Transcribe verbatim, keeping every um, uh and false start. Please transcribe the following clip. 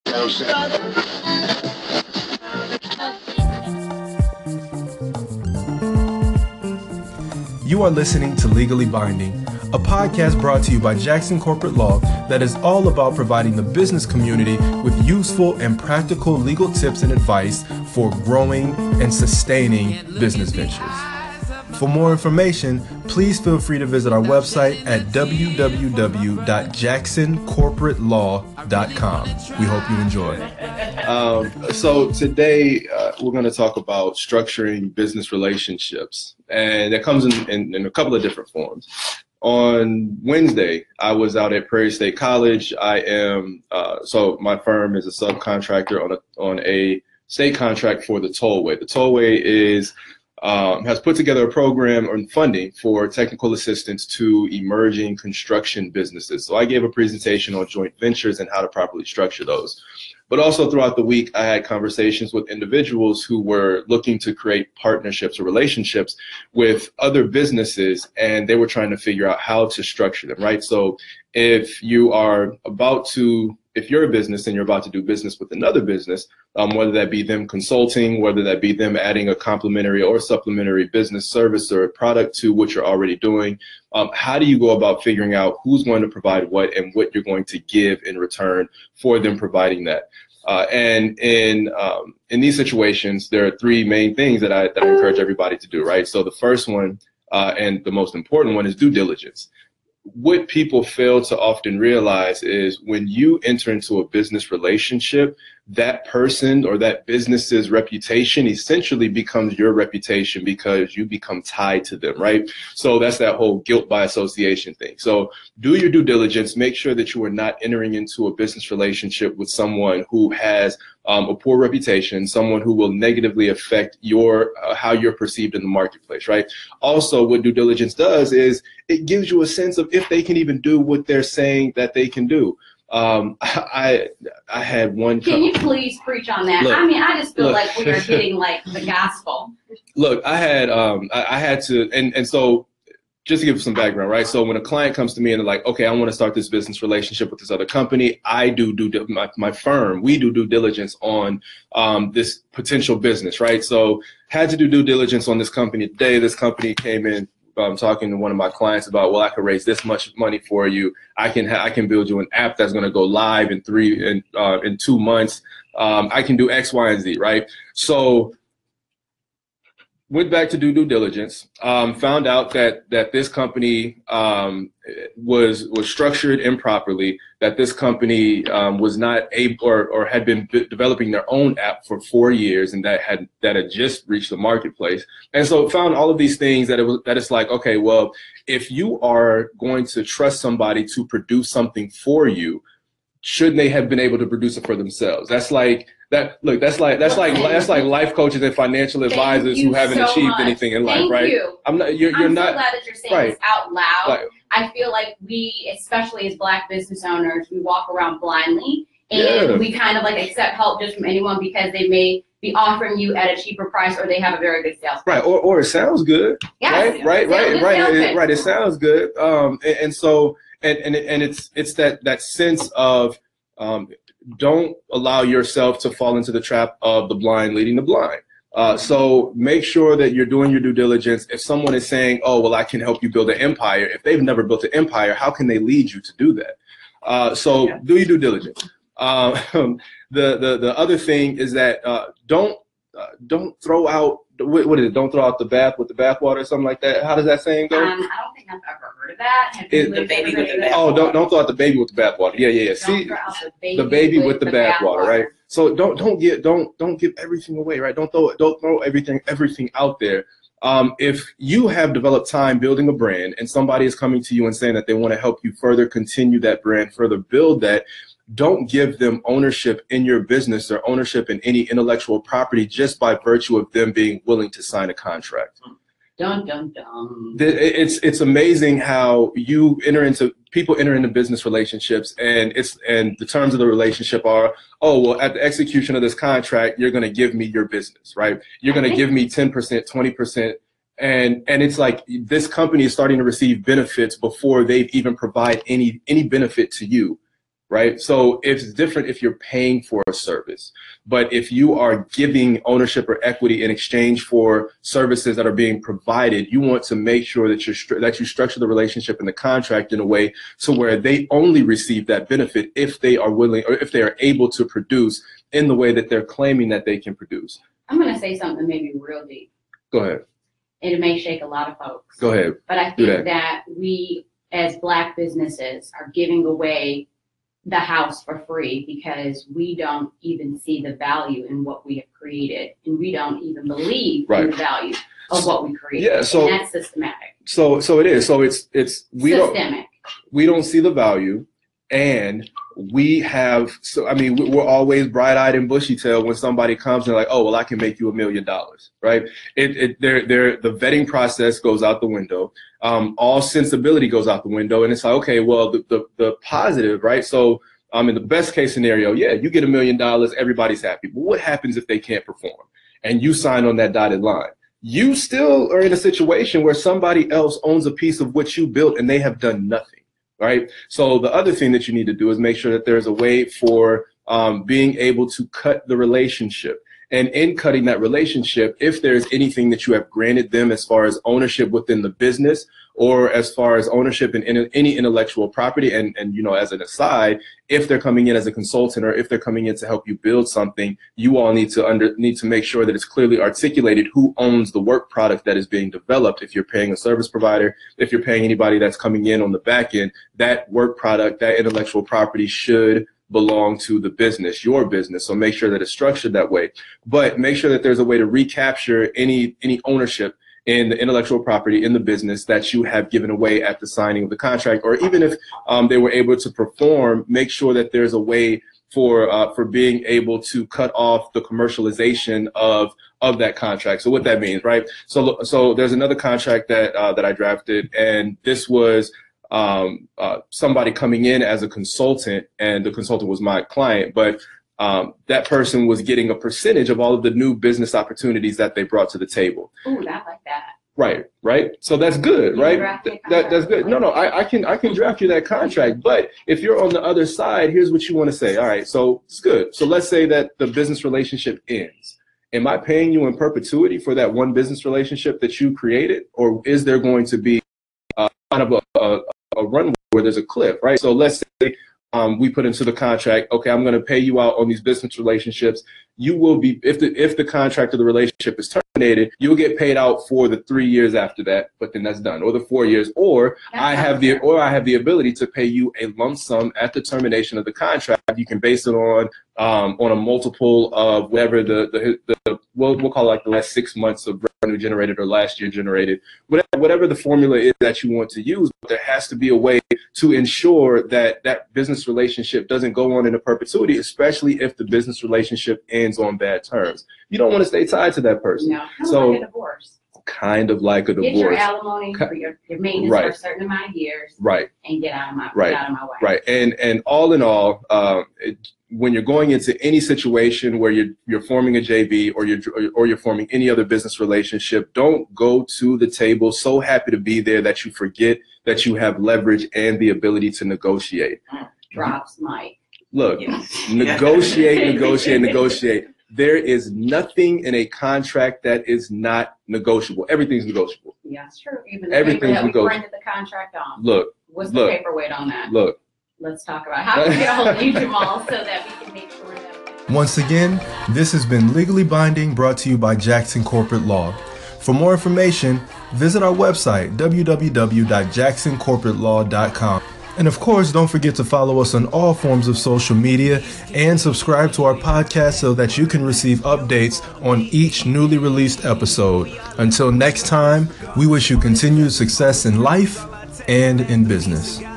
You are listening to Legally Binding, a podcast brought to you by Jackson Corporate Law that is all about providing the business community with useful and practical legal tips and advice for growing and sustaining business ventures. For more information, please feel free to visit our website at w w w dot jackson corporate law dot com. We hope you enjoy. Um, so today uh, we're going to talk about structuring business relationships, and it comes in, in, in a couple of different forms. On Wednesday, I was out at Prairie State College. I am, uh, so my firm is a subcontractor on a, on a state contract for the Tollway. The Tollway is Um, has put together a program on funding for technical assistance to emerging construction businesses. So I gave a presentation on joint ventures and how to properly structure those. But also throughout the week, I had conversations with individuals who were looking to create partnerships or relationships with other businesses, and they were trying to figure out how to structure them, right? So if you are about to if you're a business and you're about to do business with another business, um, whether that be them consulting, whether that be them adding a complementary or supplementary business service or product to what you're already doing, um, how do you go about figuring out who's going to provide what and what you're going to give in return for them providing that? Uh, and in um, in these situations, there are three main things that I, that I encourage everybody to do, right? So the first one uh, and the most important one is due diligence. What people fail to often realize is when you enter into a business relationship, that person or that business's reputation essentially becomes your reputation because you become tied to them, right? So that's that whole guilt by association thing. So do your due diligence, make sure that you are not entering into a business relationship with someone who has um, a poor reputation, someone who will negatively affect your uh, how you're perceived in the marketplace, right? Also, what due diligence does is it gives you a sense of if they can even do what they're saying that they can do. Um, I I had one. Can you please preach on that? Look, I mean, I just feel look, like we are getting like the gospel. Look, I had um I, I had to and and so just to give some background, right? So when a client comes to me and they're like, okay, I want to start this business relationship with this other company, I do do my my firm we do due diligence on um this potential business, right? So had to do due diligence on this company today. This company came in. I'm talking to one of my clients about, well, I can raise this much money for you. I can ha- I can build you an app that's going to go live in three in uh, in two months. Um, I can do X, Y, and Z, right? So went back to do due diligence. Um, found out that that this company um, was was structured improperly. That this company um, was not able or or had been b- developing their own app for four years, and that had that had just reached the marketplace. And so found all of these things that it was that it's like, okay, well, if you are going to trust somebody to produce something for you, shouldn't they have been able to produce it for themselves? That's like that. Look, that's like that's like that's like life coaches and financial advisors who haven't so achieved much. anything in Thank life, right? You. I'm not. You're, you're I'm not. so glad that you're saying right. this out loud. Like, I feel like we, especially as Black business owners, we walk around blindly and yeah. we kind of like accept help just from anyone because they may be offering you at a cheaper price or they have a very good sales. Right, or or it sounds good. Yeah, right, right, right, right, it, right. It sounds good. Um, and, and so and and and it's it's that that sense of um, don't allow yourself to fall into the trap of the blind leading the blind. Uh, so make sure that you're doing your due diligence. If someone is saying, oh, well, I can help you build an empire, if they've never built an empire, how can they lead you to do that? Uh, so yeah. do your due diligence. Um, the, the, the other thing is that uh, don't uh, don't throw out, what, what is it, don't throw out the bath with the bathwater or something like that. How does that saying go? Um, I don't think I've ever heard of that. Have you it, the baby with the bathwater? Oh, don't, don't throw out the baby with the bathwater. Yeah, yeah, yeah. See, throw out the baby, the baby with, with the, the bathwater, bath right? So don't don't get don't don't give everything away, right? Don't throw don't throw everything everything out there. Um, if you have developed time building a brand and somebody is coming to you and saying that they want to help you further continue that brand, further build that, don't give them ownership in your business or ownership in any intellectual property just by virtue of them being willing to sign a contract. Dun, dun, dun. It's it's amazing how you enter into people enter into business relationships, and it's and the terms of the relationship are, oh well, at the execution of this contract, you're going to give me your business, right? You're going to give me ten percent, twenty percent, and and it's like this company is starting to receive benefits before they've even provide any any benefit to you. right? So it's different if you're paying for a service. But if you are giving ownership or equity in exchange for services that are being provided, you want to make sure that you're that you structure the relationship and the contract in a way to where they only receive that benefit if they are willing or if they are able to produce in the way that they're claiming that they can produce. I'm going to say something maybe real deep. Go ahead. It may shake a lot of folks. Go ahead. But I think that. that we, as Black businesses, are giving away the house for free because we don't even see the value in what we have created, and we don't even believe right. in the value of what we created. Yeah, so and that's systematic. So, so it is. So it's it's we systemic. don't we don't see the value, and we have. So I mean, we're always bright-eyed and bushy-tailed when somebody comes and like, oh, well, I can make you a million dollars, right? It it they're, they're, the vetting process goes out the window. Um, all sensibility goes out the window, and it's like, okay, well, the the, the positive, right? So, um, in the best case scenario, yeah, you get a million dollars, everybody's happy. But what happens if they can't perform, and you sign on that dotted line? You still are in a situation where somebody else owns a piece of what you built, and they have done nothing, right? So the other thing that you need to do is make sure that there's a way for um, being able to cut the relationship. And in cutting that relationship, if there's anything that you have granted them as far as ownership within the business or as far as ownership in, in any intellectual property, and, and, you know, as an aside, if they're coming in as a consultant or if they're coming in to help you build something, you all need to under need to make sure that it's clearly articulated who owns the work product that is being developed. If you're paying a service provider, if you're paying anybody that's coming in on the back end, that work product, that intellectual property should belong to the business, your business. So make sure that it's structured that way. But make sure that there's a way to recapture any any ownership in the intellectual property in the business that you have given away at the signing of the contract. Or even if um, they were able to perform, make sure that there's a way for uh, for being able to cut off the commercialization of of that contract. So what that means, right? So so there's another contract that uh, that I drafted, and this was um, uh, somebody coming in as a consultant, and the consultant was my client, but um, that person was getting a percentage of all of the new business opportunities that they brought to the table. Ooh, I like that. Right, right. So that's good, You right? draft a That, that's good. No, no, I, I can I can draft you that contract. But if you're on the other side, here's what you want to say. All right, so it's good. So let's say that the business relationship ends. Am I paying you in perpetuity for that one business relationship that you created, or is there going to be uh, kind of a, a, a runway where there's a cliff, right? So let's say um, we put into the contract, okay, I'm going to pay you out on these business relationships. You will be, if the if the contract or the relationship is terminated, you'll get paid out for the three years after that, but then that's done, or the four years, or That's I have the or I have the ability to pay you a lump sum at the termination of the contract. You can base it on um, on a multiple of whatever the the, the we'll, we'll call it like the last six months of revenue generated or last year generated, whatever, whatever the formula is that you want to use. But there has to be a way to ensure that that business relationship doesn't go on into perpetuity, especially if the business relationship ends on bad terms. You don't want to stay tied to that person. No, kind So- of like a divorce. Kind of like a Get your divorce. alimony for your, your maintenance Right. for a certain amount of years, Right. and get out of my Right. get out of my way. Right, and and all in all, um, it, when you're going into any situation where you're you're forming a J V or you're or you're forming any other business relationship, don't go to the table so happy to be there that you forget that you have leverage and the ability to negotiate. Drops Mike. Look, Yeah. negotiate, negotiate, negotiate. There is nothing in a contract that is not negotiable. Everything's negotiable. Yeah, it's true. Even the Everything's paper that we negotiable. printed the contract on. Look, What's the look. paperweight on that? look. Let's talk about how can we get a hold of you, Jamal, so that we can make sure that. Once again, this has been Legally Binding, brought to you by Jackson Corporate Law. For more information, visit our website, w w w dot jackson corporate law dot com. And of course, don't forget to follow us on all forms of social media and subscribe to our podcast so that you can receive updates on each newly released episode. Until next time, we wish you continued success in life and in business.